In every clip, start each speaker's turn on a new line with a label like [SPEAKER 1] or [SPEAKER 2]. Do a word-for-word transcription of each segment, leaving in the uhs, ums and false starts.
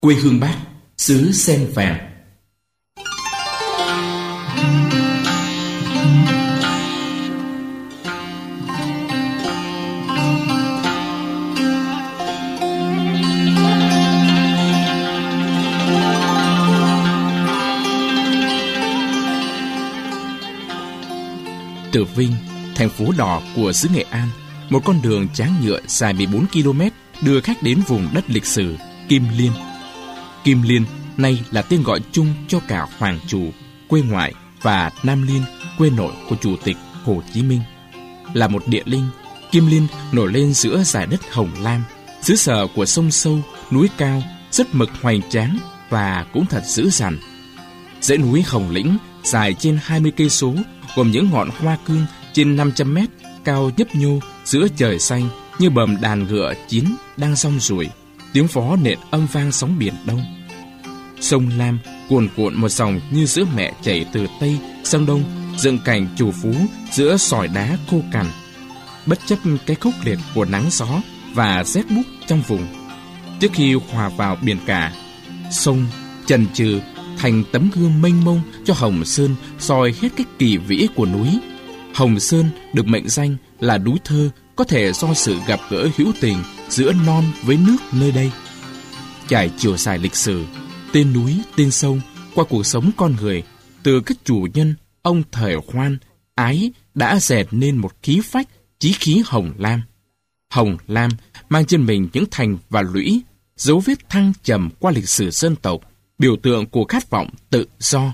[SPEAKER 1] Quê hương Bác, xứ sen vàng. Từ Vinh, thành phố đỏ của xứ Nghệ An, một con đường tráng nhựa dài mười bốn ki lô mét đưa khách đến vùng đất lịch sử Kim Liên. Kim Liên nay là tên gọi chung cho cả Hoàng Trù, quê ngoại, và Nam Liên, quê nội của Chủ tịch Hồ Chí Minh. Là một địa linh, Kim Liên nổi lên giữa dải đất Hồng Lam, xứ sở của sông sâu, núi cao, rất mực hoành tráng và cũng thật dữ dằn. Dãy núi Hồng Lĩnh dài trên hai mươi cây số, gồm những ngọn hoa cương trên năm trăm mét, cao nhấp nhô giữa trời xanh như bầm đàn ngựa chín đang rong ruổi, tiếng phó nện âm vang sóng biển Đông. Sông Lam cuồn cuộn một dòng như sữa mẹ chảy từ Tây sang Đông, dựng cảnh trù phú giữa sỏi đá khô cằn, bất chấp cái khốc liệt của nắng gió và rét buốt trong vùng. Trước khi hòa vào biển cả, sông chần chừ thành tấm gương mênh mông cho Hồng Sơn soi hết cái kỳ vĩ của núi. Hồng Sơn được mệnh danh là núi thơ, có thể do sự gặp gỡ hữu tình giữa non với nước nơi đây. Trải chiều dài lịch sử, tên núi, tên sông, qua cuộc sống con người, từ các chủ nhân ông thời Hoan, Ái đã dệt nên một khí phách, chí khí Hồng Lam. Hồng Lam mang trên mình những thành và lũy, dấu vết thăng trầm qua lịch sử dân tộc, biểu tượng của khát vọng tự do.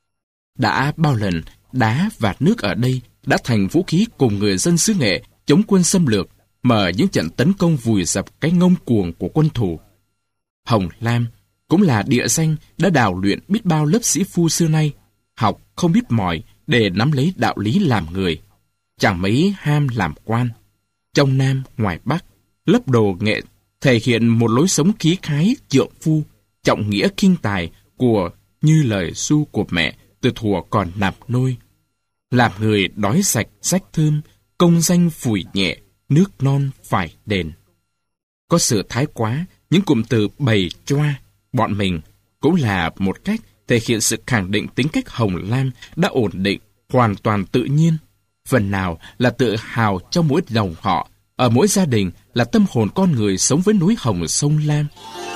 [SPEAKER 1] Đã bao lần đá và nước ở đây đã thành vũ khí cùng người dân xứ Nghệ chống quân xâm lược, mở những trận tấn công vùi dập cái ngông cuồng của quân thù. Hồng Lam cũng là địa danh đã đào luyện biết bao lớp sĩ phu xưa nay, học không biết mỏi để nắm lấy đạo lý làm người, chẳng mấy ham làm quan. Trong Nam ngoài Bắc, lớp đồ nghệ thể hiện một lối sống khí khái trượng phu, trọng nghĩa khinh tài của như lời ru của mẹ từ thuở còn nằm nôi. Làm người đói sạch rách thơm, công danh phủi nhẹ, nước non phải đền. Có sự thái quá, những cụm từ bầy choa, bọn mình cũng là một cách thể hiện sự khẳng định tính cách Hồng Lam đã ổn định, hoàn toàn tự nhiên. Phần nào là tự hào trong mỗi dòng họ, ở mỗi gia đình là tâm hồn con người sống với núi Hồng sông Lam.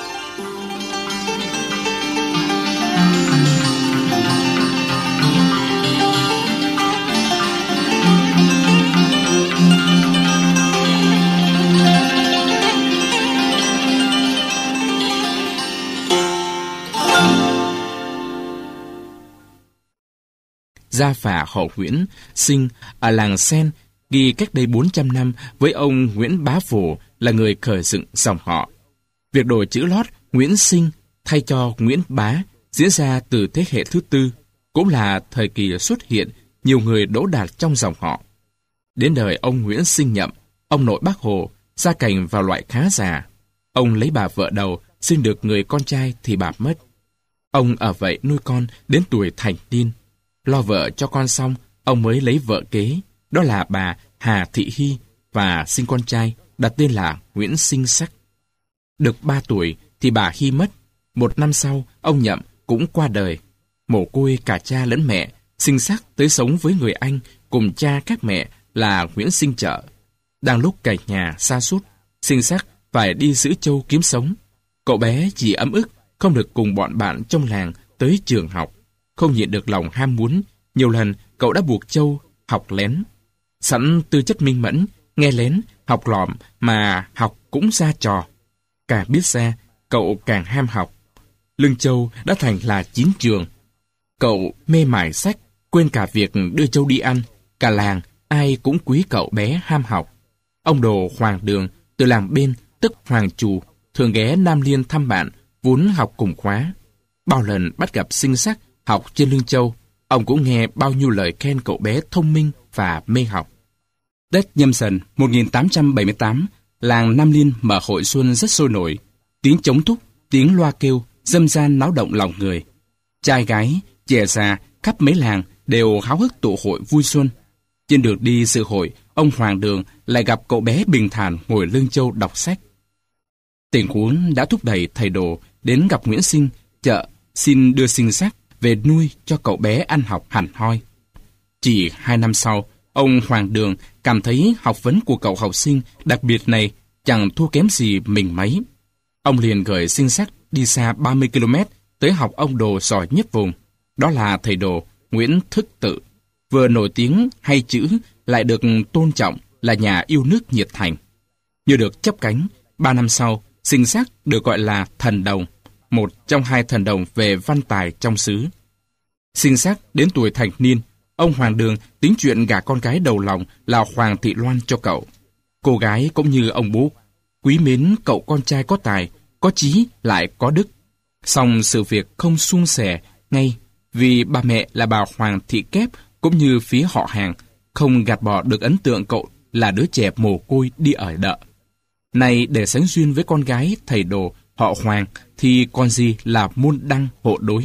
[SPEAKER 1] Gia phả họ Nguyễn sinh ở làng Sen, ghi cách đây bốn trăm năm với ông Nguyễn Bá Phổ là người khởi dựng dòng họ. Việc đổi chữ lót Nguyễn Sinh thay cho Nguyễn Bá diễn ra từ thế hệ thứ tư, cũng là thời kỳ xuất hiện nhiều người đỗ đạt trong dòng họ. Đến đời ông Nguyễn Sinh Nhậm, ông nội Bác Hồ, gia cảnh vào loại khá già. Ông lấy bà vợ đầu, sinh được người con trai thì bà mất. Ông ở vậy nuôi con đến tuổi thành niên. Lo vợ cho con xong, ông mới lấy vợ kế, đó là bà Hà Thị Hy, và sinh con trai, đặt tên là Nguyễn Sinh Sắc. Được ba tuổi thì bà Hy mất. Một năm sau, ông Nhậm cũng qua đời. Mồ côi cả cha lẫn mẹ, Sinh Sắc tới sống với người anh cùng cha các mẹ là Nguyễn Sinh Trợ. Đang lúc cả nhà sa sút, Sinh Sắc phải đi giữ trâu kiếm sống. Cậu bé chỉ ấm ức không được cùng bọn bạn trong làng tới trường học. Không nhịn được lòng ham muốn, nhiều lần cậu đã buộc trâu học lén. Sẵn tư chất minh mẫn, nghe lén, học lỏm mà học cũng ra trò. Càng biết ra, cậu càng ham học. Lưng trâu đã thành là chín trường. Cậu mê mải sách, quên cả việc đưa trâu đi ăn. Cả làng ai cũng quý cậu bé ham học. Ông đồ Hoàng Đường từ làng bên, tức Hoàng Trù, thường ghé Nam Liên thăm bạn, vốn học cùng khóa. Bao lần bắt gặp Sinh Sắc học trên lưng trâu, ông cũng nghe bao nhiêu lời khen cậu bé thông minh và mê học. Tết Nhâm Dần một nghìn tám trăm bảy mươi tám, làng Nam Liên mở hội xuân rất sôi nổi. Tiếng trống thúc, tiếng loa kêu, râm ran náo động lòng người. Trai gái, trẻ già, khắp mấy làng đều háo hức tụ hội vui xuân. Trên đường đi dự hội, ông Hoàng Đường lại gặp cậu bé bình thản ngồi lưng trâu đọc sách. Tình huống đã thúc đẩy thầy đồ đến gặp Nguyễn Sinh, chợ xin đưa Sinh Sắc về nuôi cho cậu bé ăn học hẳn hoi. Chỉ hai năm sau, ông Hoàng Đường cảm thấy học vấn của cậu học sinh đặc biệt này chẳng thua kém gì mình mấy. Ông liền gửi Sinh Sắc đi xa ba mươi ki lô mét tới học ông đồ giỏi nhất vùng. Đó là thầy đồ Nguyễn Thức Tự, vừa nổi tiếng hay chữ, lại được tôn trọng là nhà yêu nước nhiệt thành. Như được chấp cánh, ba năm sau, Sinh Sắc được gọi là thần đồng, một trong hai thần đồng về văn tài trong xứ. Sinh Sắc đến tuổi thành niên, ông Hoàng Đường tính chuyện gả con gái đầu lòng là Hoàng Thị Loan cho cậu. Cô gái cũng như ông bố, quý mến cậu con trai có tài, có chí lại có đức. Song sự việc không suôn sẻ ngay vì bà mẹ là bà Hoàng Thị Kép cũng như phía họ hàng không gạt bỏ được ấn tượng cậu là đứa trẻ mồ côi đi ở đợ. Này để sánh duyên với con gái thầy đồ họ Hoàng thì còn gì là môn đăng hộ đối.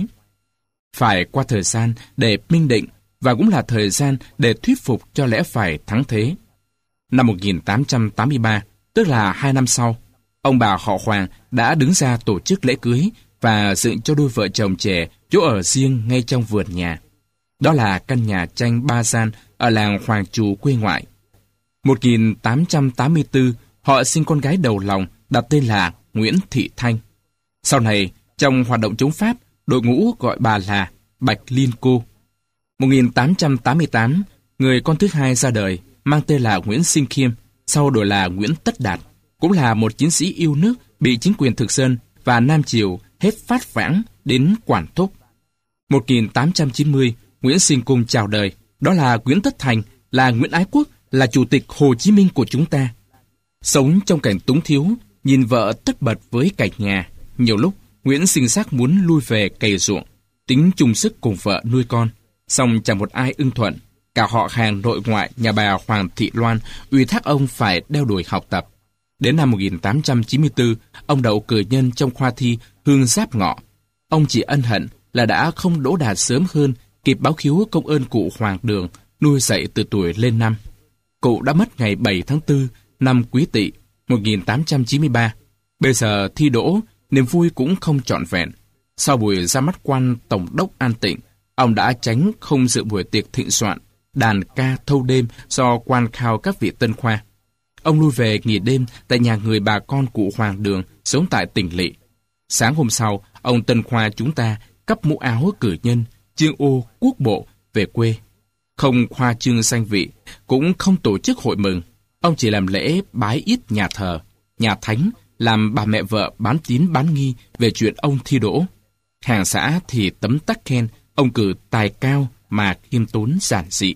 [SPEAKER 1] Phải qua thời gian để minh định và cũng là thời gian để thuyết phục cho lẽ phải thắng thế. Năm một nghìn tám trăm tám mươi ba, tức là hai năm sau, ông bà họ Hoàng đã đứng ra tổ chức lễ cưới và dựng cho đôi vợ chồng trẻ chỗ ở riêng ngay trong vườn nhà. Đó là căn nhà tranh ba gian ở làng Hoàng Trù quê ngoại. một nghìn tám trăm tám mươi tư, họ sinh con gái đầu lòng đặt tên là Nguyễn Thị Thanh. Sau này, trong hoạt động chống Pháp, đội ngũ gọi bà là Bạch Liên Cô. một nghìn tám trăm tám mươi tám, người con thứ hai ra đời mang tên là Nguyễn Sinh Khiêm, sau đổi là Nguyễn Tất Đạt, cũng là một chiến sĩ yêu nước bị chính quyền thực dân và Nam Triều hết phát vãng đến quản thúc. một nghìn tám trăm chín mươi, Nguyễn Sinh Cung chào đời, đó là Nguyễn Tất Thành, là Nguyễn Ái Quốc, là Chủ tịch Hồ Chí Minh của chúng ta. Sống trong cảnh túng thiếu, nhìn vợ tất bật với cảnh nhà, nhiều lúc Nguyễn Sinh Sắc muốn lui về cày ruộng, tính chung sức cùng vợ nuôi con, song chẳng một ai ưng thuận. Cả họ hàng nội ngoại nhà bà Hoàng Thị Loan ủy thác ông phải đeo đuổi học tập. Đến năm một nghìn tám trăm chín mươi tư, ông đậu cử nhân trong khoa thi Hương Giáp Ngọ. Ông chỉ ân hận là đã không đỗ đạt sớm hơn, kịp báo khiếu công ơn cụ Hoàng Đường nuôi dạy từ tuổi lên năm. Cụ đã mất ngày bảy tháng tư năm Quý Tỵ một nghìn tám trăm chín mươi ba. Bây giờ thi đỗ, niềm vui cũng không trọn vẹn. Sau buổi ra mắt quan tổng đốc An Tịnh, ông đã tránh không dự buổi tiệc thịnh soạn, đàn ca thâu đêm do quan khao các vị tân khoa. Ông lui về nghỉ đêm tại nhà người bà con cụ Hoàng Đường sống tại tỉnh Lỵ. Sáng hôm sau, ông tân khoa chúng ta cấp mũ áo cử nhân, chương ô quốc bộ về quê. Không khoa trương danh vị, cũng không tổ chức hội mừng. Ông chỉ làm lễ bái yết nhà thờ, nhà thánh, làm bà mẹ vợ bán tín bán nghi về chuyện ông thi đỗ. Hàng xã thì tấm tắc khen ông cử tài cao mà khiêm tốn giản dị.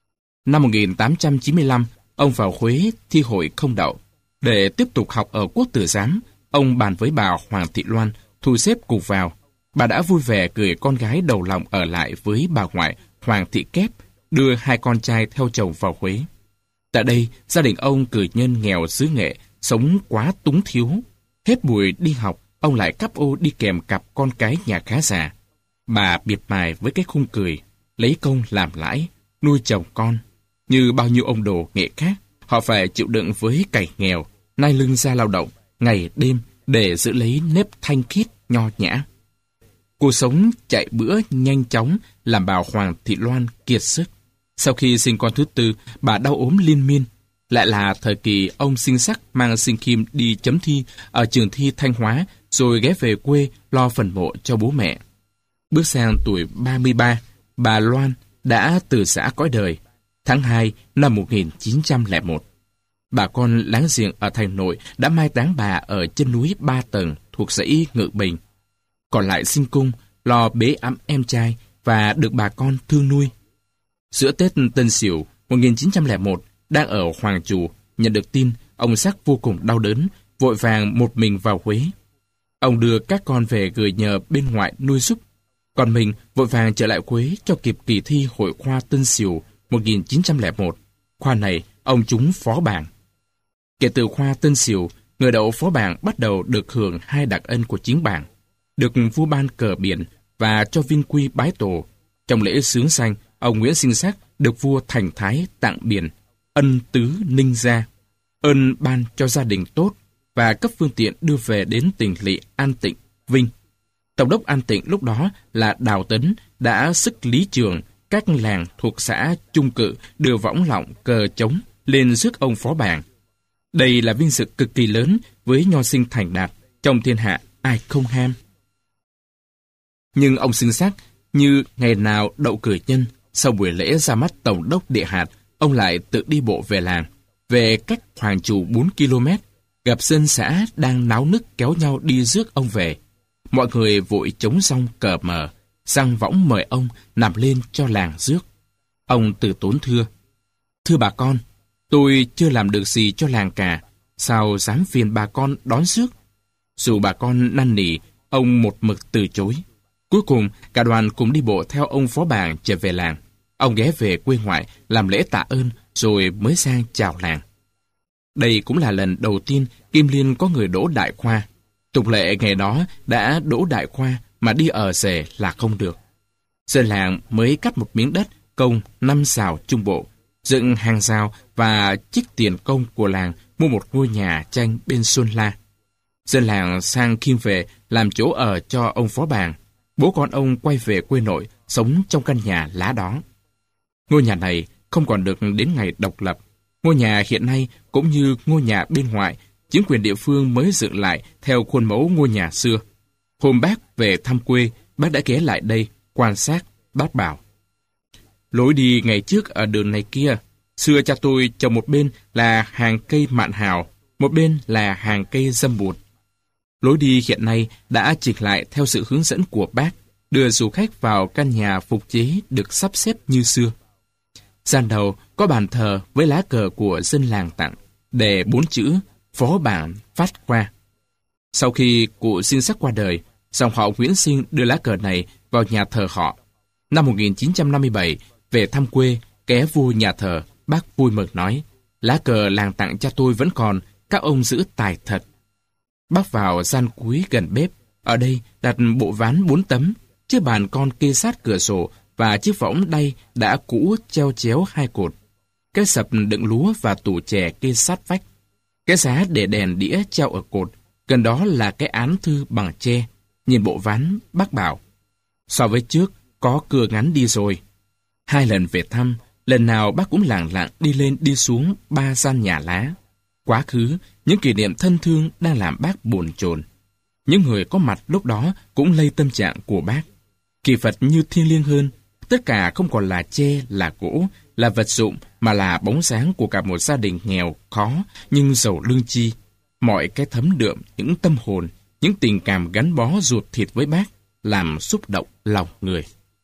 [SPEAKER 1] Năm một nghìn tám trăm chín mươi lăm, ông vào Huế thi hội không đậu. Để tiếp tục học ở Quốc Tử Giám, ông bàn với bà Hoàng Thị Loan thu xếp cùng vào. Bà đã vui vẻ gửi con gái đầu lòng ở lại với bà ngoại Hoàng Thị Kép, đưa hai con trai theo chồng vào Huế. Tại đây, gia đình ông cử nhân nghèo xứ Nghệ, sống quá túng thiếu. Hết buổi đi học, ông lại cắp ô đi kèm cặp con cái nhà khá giả. Bà biệt mài với cái khung cười, lấy công làm lãi, nuôi chồng con. Như bao nhiêu ông đồ nghệ khác, họ phải chịu đựng với cảnh nghèo, nai lưng ra lao động, ngày đêm để giữ lấy nếp thanh khiết nho nhã. Cuộc sống chạy bữa nhanh chóng làm bà Hoàng Thị Loan kiệt sức. Sau khi sinh con thứ tư, bà đau ốm liên miên. Lại là thời kỳ ông Sinh Sắc mang Sinh Khiêm đi chấm thi ở trường thi Thanh Hóa, rồi ghé về quê lo phần mộ cho bố mẹ. Bước sang tuổi ba mươi ba, bà Loan đã từ giã cõi đời, tháng hai năm một nghìn chín trăm lẻ một. Bà con láng giềng ở Thành Nội đã mai táng bà ở chân núi Ba Tầng thuộc dãy Ngự Bình. Còn lại Sinh Cung lo bế ẵm em trai và được bà con thương nuôi. Giữa Tết Tân Sửu một nghìn chín trăm lẻ một, đang ở Hoàng Trù, nhận được tin, ông Sắc vô cùng đau đớn, vội vàng một mình vào Huế. Ông đưa các con về gửi nhờ bên ngoại nuôi giúp, còn mình vội vàng trở lại Huế cho kịp kỳ thi hội khoa Tân Sửu một nghìn chín trăm lẻ một. Khoa này, ông trúng phó bảng. Kể từ khoa Tân Sửu, người đậu phó bảng bắt đầu được hưởng hai đặc ân của chính bảng, được vua ban cờ biển và cho vinh quy bái tổ. Trong lễ xướng sanh, ông Nguyễn Sinh Sắc được vua Thành Thái tặng biển ân tứ ninh gia, ơn ban cho gia đình tốt và cấp phương tiện đưa về đến tỉnh Lỵ an tịnh Vinh. Tổng đốc An Tịnh lúc đó là Đào Tấn đã sức lý trường các làng thuộc xã Trung Cự đưa võng lọng cờ trống lên rước ông phó bàng. Đây là vinh dự cực kỳ lớn với nho sinh thành đạt, trong thiên hạ ai không ham. Nhưng ông xưng xác như ngày nào đậu cử nhân, sau buổi lễ ra mắt tổng đốc địa hạt, ông lại tự đi bộ về làng, về cách Hoàng Trù bốn ki lô mét, gặp dân xã đang náo nức kéo nhau đi rước ông về. Mọi người vội chống xong cờ mờ, giăng võng mời ông nằm lên cho làng rước. Ông từ tốn thưa: "Thưa bà con, tôi chưa làm được gì cho làng cả, sao dám phiền bà con đón rước?" Dù bà con năn nỉ, ông một mực từ chối. Cuối cùng, cả đoàn cùng đi bộ theo ông phó bàng trở về làng. Ông ghé về quê ngoại làm lễ tạ ơn rồi mới sang chào làng. Đây cũng là lần đầu tiên Kim Liên có người đỗ đại khoa. Tục lệ ngày đó đã đỗ đại khoa mà đi ở rể là không được. Dân làng mới cắt một miếng đất công năm sào trung bộ, dựng hàng rào và trích tiền công của làng mua một ngôi nhà tranh bên Xuân La. Dân làng sang khiêng về làm chỗ ở cho ông phó bàng. Bố con ông quay về quê nội, sống trong căn nhà lá đó. Ngôi nhà này không còn được đến ngày độc lập. Ngôi nhà hiện nay cũng như ngôi nhà bên ngoài, chính quyền địa phương mới dựng lại theo khuôn mẫu ngôi nhà xưa. Hôm bác về thăm quê, bác đã ghé lại đây, quan sát, bác bảo: "Lối đi ngày trước ở đường này kia, xưa cha tôi trồng một bên là hàng cây mạn hào, một bên là hàng cây dâm bụt. Lối đi hiện nay đã chỉnh lại theo sự hướng dẫn của bác, đưa du khách vào căn nhà phục chế được sắp xếp như xưa. Gian đầu có bàn thờ với lá cờ của dân làng tặng, đề bốn chữ phó bàng phát khoa. Sau khi cụ Sinh Sắc qua đời, dòng họ Nguyễn Sinh đưa lá cờ này vào nhà thờ họ. Năm một nghìn chín trăm năm mươi bảy, về thăm quê, ghé vô nhà thờ, bác vui mừng nói: "Lá cờ làng tặng cha tôi vẫn còn, các ông giữ tài thật." Bác vào gian cuối gần bếp, ở đây đặt bộ ván bốn tấm, chiếc bàn con kê sát cửa sổ và chiếc võng đay đã cũ treo chéo hai cột. Cái sập đựng lúa và tủ chè kê sát vách. Cái giá để đèn đĩa treo ở cột, gần đó là cái án thư bằng tre. Nhìn bộ ván, bác bảo: "So với trước, có cưa ngắn đi rồi." Hai lần về thăm, lần nào bác cũng lảng lặng đi lên đi xuống ba gian nhà lá. Quá khứ, những kỷ niệm thân thương đang làm bác bồn chồn. Những người có mặt lúc đó cũng lây tâm trạng của bác. Kỳ vật như thiêng liêng hơn, tất cả không còn là tre, là gỗ, là vật dụng, mà là bóng dáng của cả một gia đình nghèo, khó, nhưng giàu lương chi. Mọi cái thấm đượm, những tâm hồn, những tình cảm gắn bó ruột thịt với bác, làm xúc động lòng người.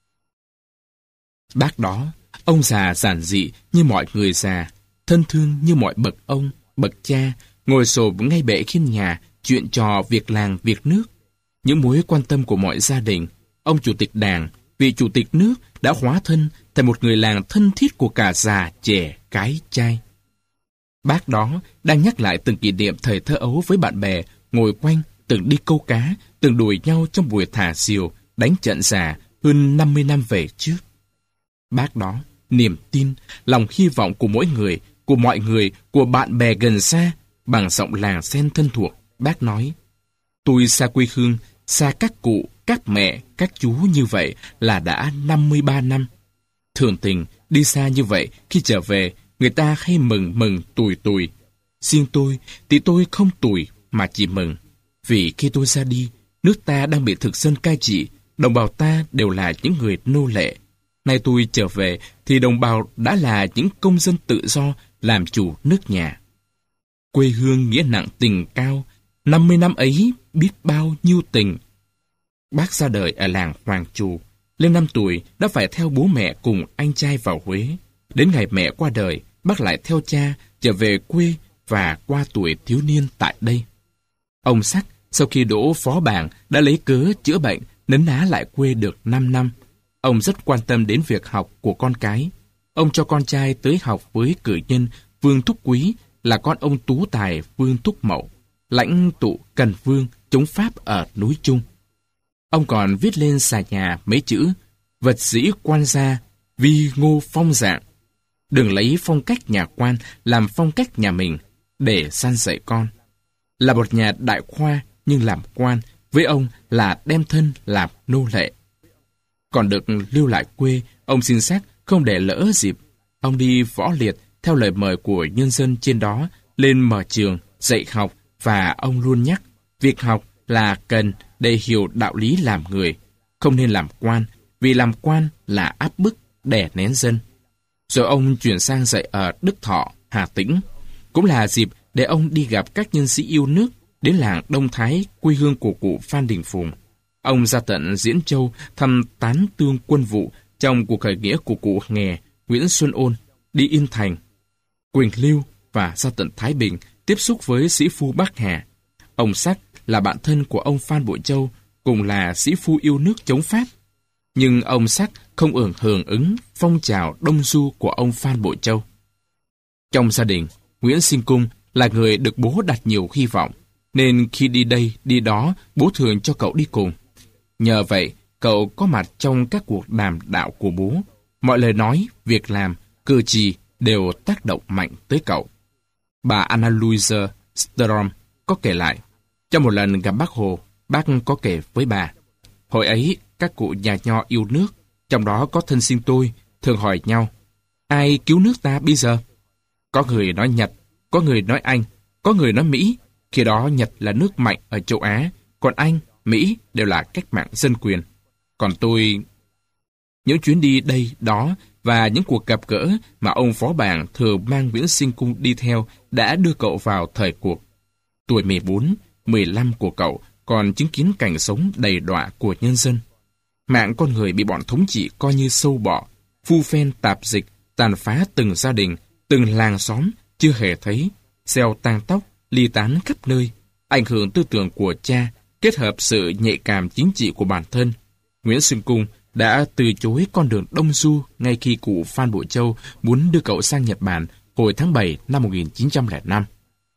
[SPEAKER 1] Bác đó, ông già giản dị như mọi người già, thân thương như mọi bậc ông, bậc cha, ngồi xổm ngay bệ khiên nhà, chuyện trò việc làng việc nước. Những mối quan tâm của mọi gia đình, ông chủ tịch đảng, vị chủ tịch nước đã hóa thân thành một người làng thân thiết của cả già, trẻ, gái, trai. Bác đó đang nhắc lại từng kỷ niệm thời thơ ấu với bạn bè, ngồi quanh, từng đi câu cá, từng đuổi nhau trong buổi thả diều, đánh trận già hơn năm mươi năm về trước. Bác đó, niềm tin, lòng hy vọng của mỗi người, của mọi người, của bạn bè gần xa, bằng giọng làng sen thân thuộc, bác nói: "Tôi xa quê hương, xa các cụ, các mẹ, các chú như vậy là đã năm mươi ba năm. Thường tình, đi xa như vậy, khi trở về, người ta hay mừng mừng tủi tủi. Riêng tôi, thì tôi không tủi mà chỉ mừng. Vì khi tôi ra đi, nước ta đang bị thực dân cai trị, đồng bào ta đều là những người nô lệ. Nay tôi trở về, thì đồng bào đã là những công dân tự do, làm chủ nước nhà. Quê hương nghĩa nặng tình cao, năm mươi năm ấy biết bao nhiêu tình." Bác ra đời ở làng Hoàng Trù, lên năm tuổi đã phải theo bố mẹ cùng anh trai vào Huế. Đến ngày mẹ qua đời, bác lại theo cha trở về quê và qua tuổi thiếu niên tại đây. Ông Sắc sau khi đỗ phó bàng đã lấy cớ chữa bệnh nấn ná lại quê được năm năm. Ông rất quan tâm đến việc học của con cái. Ông cho con trai tới học với cử nhân Vương Thúc Quý, là con ông tú tài Vương Thúc Mậu, lãnh tụ Cần Vương chống Pháp ở núi Trung. Ông còn viết lên xà nhà mấy chữ: "Vật dĩ quan gia, vi ngô phong dạng." Đừng lấy phong cách nhà quan làm phong cách nhà mình để san dạy con. Là một nhà đại khoa nhưng làm quan, với ông là đem thân làm nô lệ. Còn được lưu lại quê, ông xin xác không để lỡ dịp. Ông đi võ liệt theo lời mời của nhân dân trên đó lên mở trường, dạy học, và ông luôn nhắc việc học là cần để hiểu đạo lý làm người, không nên làm quan, vì làm quan là áp bức, đè nén dân. Rồi ông chuyển sang dạy ở Đức Thọ, Hà Tĩnh. Cũng là dịp để ông đi gặp các nhân sĩ yêu nước đến làng Đông Thái, quê hương của cụ Phan Đình Phùng. Ông ra tận Diễn Châu thăm tán tương quân vụ trong cuộc khởi nghĩa của cụ Nghè, Nguyễn Xuân Ôn, đi Yên Thành, Quỳnh Lưu và ra tận Thái Bình tiếp xúc với sĩ phu Bắc Hà. Ông Sắc là bạn thân của ông Phan Bội Châu, cùng là sĩ phu yêu nước chống Pháp. Nhưng ông Sắc không ưởng hưởng ứng phong trào đông du của ông Phan Bội Châu. Trong gia đình, Nguyễn Sinh Cung là người được bố đặt nhiều hy vọng, nên khi đi đây, đi đó, bố thường cho cậu đi cùng. Nhờ vậy, cậu có mặt trong các cuộc đàm đạo của bố. Mọi lời nói, việc làm, cử chỉ đều tác động mạnh tới cậu. Bà Anna Louise Strom có kể lại, trong một lần gặp bác Hồ, bác có kể với bà, hồi ấy các cụ nhà nho yêu nước, trong đó có thân sinh tôi, thường hỏi nhau, ai cứu nước ta bây giờ? Có người nói Nhật, có người nói Anh, có người nói Mỹ. Khi đó Nhật là nước mạnh ở châu Á, còn Anh, Mỹ đều là cách mạng dân quyền. Còn tôi... Những chuyến đi đây, đó và những cuộc gặp gỡ mà ông phó bảng thường mang Nguyễn Sinh Cung đi theo đã đưa cậu vào thời cuộc. Tuổi mười bốn, mười lăm của cậu còn chứng kiến cảnh sống đầy đọa của nhân dân. Mạng con người bị bọn thống trị coi như sâu bọ, phu phen tạp dịch, tàn phá từng gia đình, từng làng xóm chưa hề thấy, xeo tang tóc, ly tán khắp nơi, ảnh hưởng tư tưởng của cha, kết hợp sự nhạy cảm chính trị của bản thân. Nguyễn Sinh Cung đã từ chối con đường đông du ngay khi cụ Phan Bội Châu muốn đưa cậu sang Nhật Bản hồi tháng bảy năm một nghìn chín trăm lẻ năm.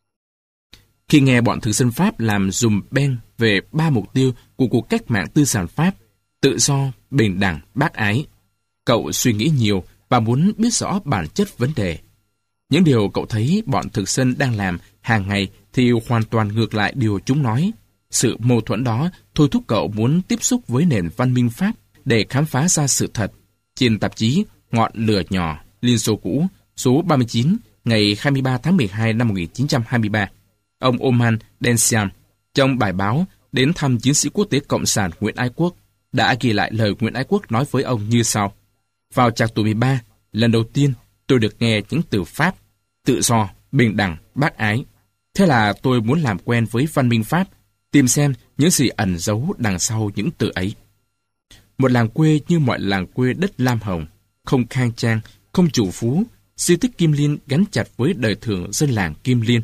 [SPEAKER 1] Khi nghe bọn thực dân Pháp làm dùm beng về ba mục tiêu của cuộc cách mạng tư sản Pháp, tự do, bình đẳng, bác ái, cậu suy nghĩ nhiều và muốn biết rõ bản chất vấn đề. Những điều cậu thấy bọn thực dân đang làm hàng ngày thì hoàn toàn ngược lại điều chúng nói. Sự mâu thuẫn đó thôi thúc cậu muốn tiếp xúc với nền văn minh Pháp để khám phá ra sự thật. Trên tạp chí Ngọn lửa nhỏ, Liên Xô cũ, số ba mươi chín, ngày hai mươi ba tháng mười hai năm một nghìn chín trăm hai mươi ba, ông Oman Densiam, trong bài báo đến thăm chiến sĩ quốc tế Cộng sản Nguyễn Ái Quốc, đã ghi lại lời Nguyễn Ái Quốc nói với ông như sau. Vào trạc tuổi mười ba, lần đầu tiên tôi được nghe những từ Pháp, tự do, bình đẳng, bác ái. Thế là tôi muốn làm quen với văn minh Pháp, tìm xem những gì ẩn giấu đằng sau những từ ấy. Một làng quê như mọi làng quê đất Lam Hồng, không khang trang, không chủ phú, di tích Kim Liên gắn chặt với đời thường dân làng Kim Liên.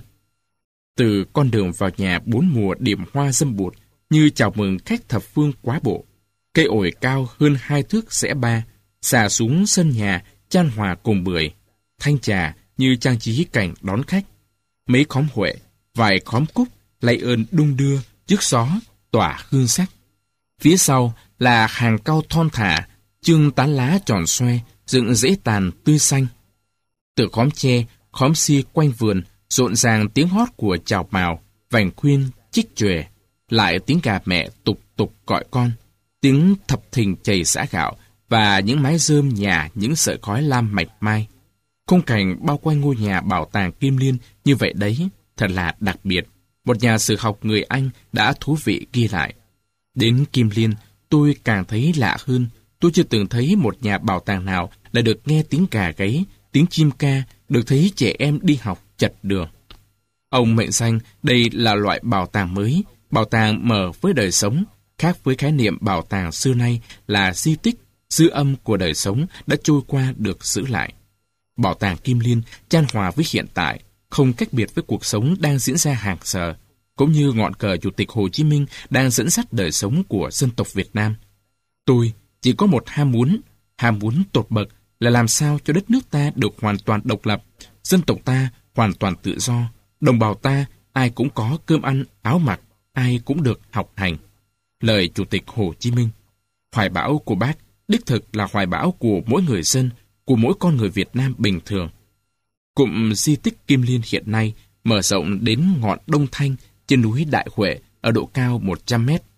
[SPEAKER 1] Từ con đường vào nhà bốn mùa điểm hoa dâm bụt như chào mừng khách thập phương quá bộ. Cây ổi cao hơn hai thước xẻ ba, xà xuống sân nhà chan hòa cùng bưởi. Thanh trà như trang trí cảnh đón khách. Mấy khóm huệ, vài khóm cúc lay ơn đung đưa trước gió tỏa hương sắc. Phía sau là hàng cau thon thả, chưng tán lá tròn xoe, dựng rễ tàn tươi xanh. Từ khóm tre, khóm xia quanh vườn, rộn ràng tiếng hót của chào mào, vành khuyên, chích chòe, lại tiếng gà mẹ tục tục gọi con, tiếng thập thình chày giã gạo và những mái rơm nhà những sợi khói lam mạch mai. Khung cảnh bao quanh ngôi nhà bảo tàng Kim Liên như vậy đấy, thật là đặc biệt. Một nhà sử học người Anh đã thú vị ghi lại. Đến Kim Liên, tôi càng thấy lạ hơn. Tôi chưa từng thấy một nhà bảo tàng nào lại được nghe tiếng gà gáy, tiếng chim ca, được thấy trẻ em đi học chật đường. Ông mệnh danh đây là loại bảo tàng mới, bảo tàng mở với đời sống, khác với khái niệm bảo tàng xưa nay là di tích, dư âm của đời sống đã trôi qua được giữ lại. Bảo tàng Kim Liên chan hòa với hiện tại, không cách biệt với cuộc sống đang diễn ra hàng giờ, cũng như ngọn cờ Chủ tịch Hồ Chí Minh đang dẫn dắt đời sống của dân tộc Việt Nam. Tôi chỉ có một ham muốn, ham muốn tột bậc là làm sao cho đất nước ta được hoàn toàn độc lập, dân tộc ta hoàn toàn tự do, đồng bào ta ai cũng có cơm ăn, áo mặc, ai cũng được học hành. Lời Chủ tịch Hồ Chí Minh. Hoài bão của bác đích thực là hoài bão của mỗi người dân, của mỗi con người Việt Nam bình thường. Cụm di tích Kim Liên hiện nay mở rộng đến ngọn Đông Thanh trên núi Đại Huệ ở độ cao một trăm mét,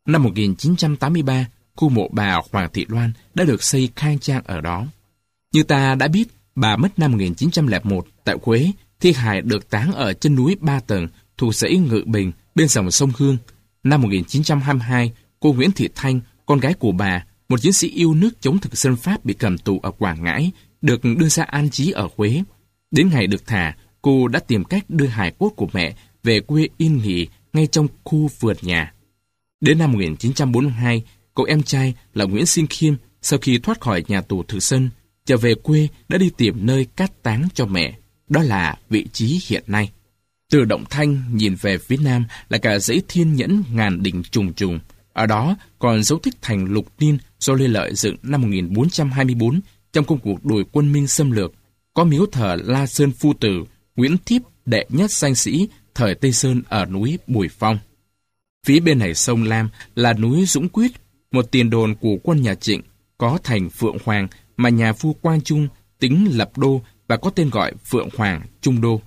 [SPEAKER 1] Năm một nghìn chín trăm tám mươi ba, khu mộ bà Hoàng Thị Loan đã được xây khang trang ở đó. Như ta đã biết, bà mất năm một nghìn chín trăm lẻ một tại Quế, thi hài được táng ở chân núi Ba Tầng, thuộc dãy Ngự Bình, bên dòng sông Hương. Năm một nghìn chín trăm hai mươi hai, cô Nguyễn Thị Thanh, con gái của bà, một chiến sĩ yêu nước chống thực dân Pháp bị cầm tù ở Quảng Ngãi, được đưa ra an trí ở Huế. Đến ngày được thả, cô đã tìm cách đưa hài cốt của mẹ về quê yên nghỉ ngay trong khu vườn nhà. Đến năm một nghìn chín trăm bốn mươi hai, cậu em trai là Nguyễn Sinh Khiêm sau khi thoát khỏi nhà tù Thực Dân, trở về quê đã đi tìm nơi cát táng cho mẹ. Đó là vị trí hiện nay. Từ Động Thanh nhìn về phía nam là cả dãy Thiên Nhẫn ngàn đỉnh trùng trùng. Ở đó còn dấu tích thành Lục Niên do Lê Lợi dựng năm một nghìn bốn trăm hai mươi tư trong công cuộc đuổi quân Minh xâm lược. Có miếu thờ La Sơn Phu Tử, Nguyễn Thiếp đệ nhất danh sĩ thời Tây Sơn ở núi Bùi Phong. Phía bên này sông Lam là núi Dũng Quyết, một tiền đồn của quân nhà Trịnh, có thành Phượng Hoàng mà nhà vua Quang Trung tính lập đô và có tên gọi Phượng Hoàng Trung Đô.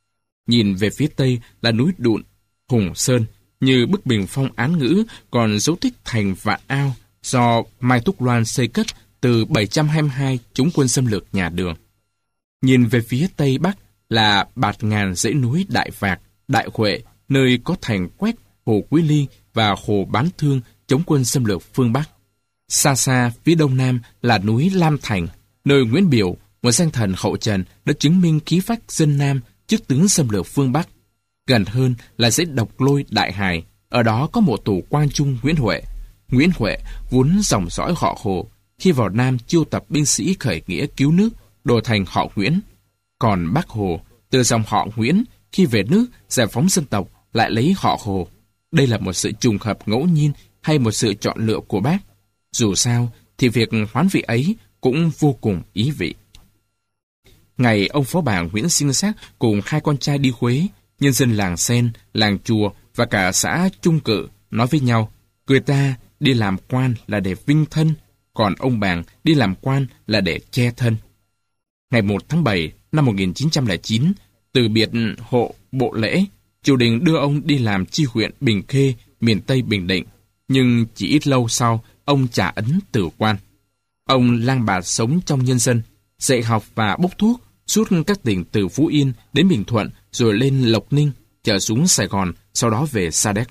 [SPEAKER 1] Nhìn về phía tây là núi Đụn, Hùng Sơn, như bức bình phong án ngữ, còn dấu tích thành Vạn Ao do Mai Thúc Loan xây cất từ bảy trăm hai mươi hai chống quân xâm lược nhà Đường. Nhìn về phía tây bắc là bạt ngàn dãy núi Đại Vạc, Đại Huệ, nơi có thành Quét, Hồ Quý Ly và Hồ Bán Thương chống quân xâm lược phương Bắc. Xa xa phía đông nam là núi Lam Thành, nơi Nguyễn Biểu, một danh thần hậu Trần, đã chứng minh khí phách dân Nam trước tướng xâm lược phương Bắc. Gần hơn là dãy Độc Lôi Đại Hải, ở đó có mộ tù Quang Trung Nguyễn Huệ. Nguyễn Huệ vốn dòng dõi họ Hồ, khi vào Nam chiêu tập binh sĩ khởi nghĩa cứu nước, đổi thành họ Nguyễn. Còn Bác Hồ, từ dòng họ Nguyễn, khi về nước giải phóng dân tộc lại lấy họ Hồ. Đây là một sự trùng hợp ngẫu nhiên hay một sự chọn lựa của Bác? Dù sao thì việc hoán vị ấy cũng vô cùng ý vị. Ngày ông phó bà Nguyễn Sinh Sắc cùng hai con trai đi Huế, nhân dân làng Sen, làng Chùa và cả xã Trung Cự nói với nhau, người ta đi làm quan là để vinh thân, còn ông Bàng đi làm quan là để che thân. Ngày một tháng bảy năm một nghìn chín trăm lẻ chín, từ biệt hộ bộ lễ, triều đình đưa ông đi làm chi huyện Bình Khê, miền Tây Bình Định, nhưng chỉ ít lâu sau, ông trả ấn từ quan. Ông lang bạt sống trong nhân dân, dạy học và bốc thuốc suốt các tỉnh từ Phú Yên đến Bình Thuận, rồi lên Lộc Ninh, trở xuống Sài Gòn, sau đó về Sa Đéc.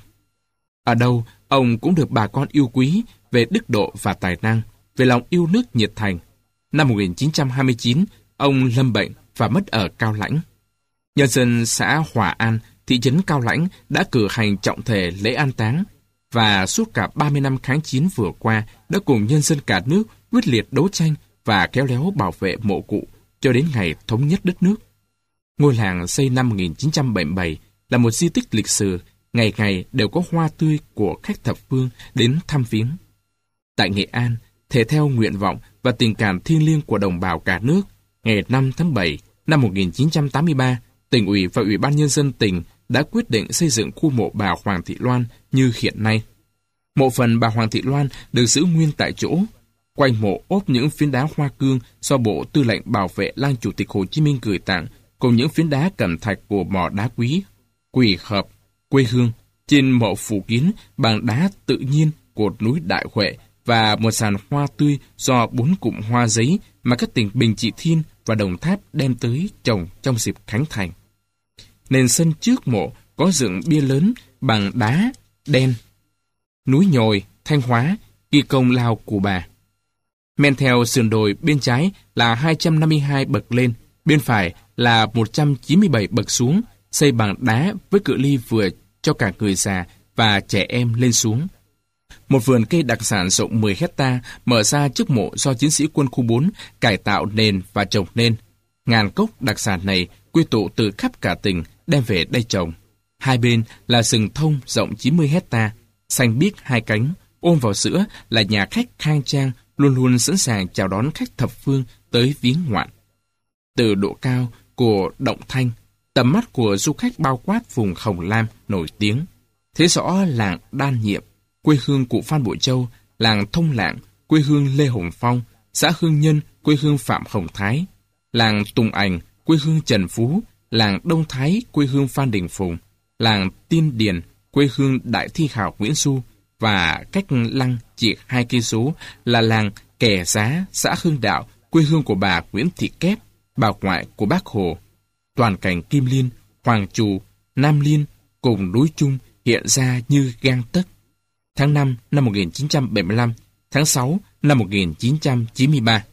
[SPEAKER 1] Ở đâu, ông cũng được bà con yêu quý về đức độ và tài năng, về lòng yêu nước nhiệt thành. Năm một nghìn chín trăm hai mươi chín, ông lâm bệnh và mất ở Cao Lãnh. Nhân dân xã Hòa An, thị trấn Cao Lãnh đã cử hành trọng thể lễ an táng, và suốt cả ba mươi năm kháng chiến vừa qua đã cùng nhân dân cả nước quyết liệt đấu tranh và khéo léo bảo vệ mộ cụ cho đến ngày thống nhất đất nước. Ngôi làng xây năm một nghìn chín trăm bảy mươi bảy là một di tích lịch sử, ngày ngày đều có hoa tươi của khách thập phương đến thăm viếng. Tại Nghệ An, thể theo nguyện vọng và tình cảm thiêng liêng của đồng bào cả nước, ngày năm tháng bảy năm một nghìn chín trăm tám mươi ba, Tỉnh ủy và Ủy ban Nhân dân tỉnh đã quyết định xây dựng khu mộ bà Hoàng Thị Loan như hiện nay. Mộ phần bà Hoàng Thị Loan được giữ nguyên tại chỗ. Quanh mộ ốp những phiến đá hoa cương do Bộ Tư lệnh Bảo vệ Lang Chủ tịch Hồ Chí Minh gửi tặng, cùng những phiến đá cẩm thạch của mỏ đá quý, Quỳ Hợp, quê hương. Trên mộ phủ kín bằng đá tự nhiên của núi Đại Huệ và một sàn hoa tươi do bốn cụm hoa giấy mà các tỉnh Bình Trị Thiên và Đồng Tháp đem tới trồng trong dịp khánh thành. Nền sân trước mộ có dựng bia lớn bằng đá đen, núi Nhồi, Thanh Hóa, ghi công lao của bà. Men theo sườn đồi bên trái là hai trăm năm mươi hai bậc lên, bên phải là một trăm chín mươi bảy bậc xuống, xây bằng đá với cự ly vừa cho cả người già và trẻ em lên xuống. Một vườn cây đặc sản rộng mười hecta mở ra trước mộ do chiến sĩ quân khu bốn cải tạo nền và trồng nên. Ngàn cốc đặc sản này quy tụ từ khắp cả tỉnh đem về đây trồng. Hai bên là rừng thông rộng chín mươi hecta, xanh biếc hai cánh, ôm vào giữa là nhà khách khang trang, luôn luôn sẵn sàng chào đón khách thập phương tới viếng ngoạn. Từ độ cao của Động Thanh, tầm mắt của du khách bao quát vùng Hồng Lam nổi tiếng. Thấy rõ làng Đan Nhiệm, quê hương cụ Phan Bội Châu, làng Thông Lạng, quê hương Lê Hồng Phong, xã Hương Nhân, quê hương Phạm Hồng Thái, làng Tùng Ảnh, quê hương Trần Phú, làng Đông Thái, quê hương Phan Đình Phùng, làng Tiên Điền, quê hương Đại Thi Hào Nguyễn Du, và cách Lăng chỉ hai cây số là làng Kè Giá, xã Hưng Đạo, quê hương của bà Nguyễn Thị Kép, bà ngoại của Bác Hồ. Toàn cảnh Kim Liên, Hoàng Trù, Nam Liên cùng núi Chung hiện ra như gang tấc. Tháng năm năm một nghìn chín trăm bảy mươi lăm, tháng sáu năm một nghìn chín trăm chín mươi ba.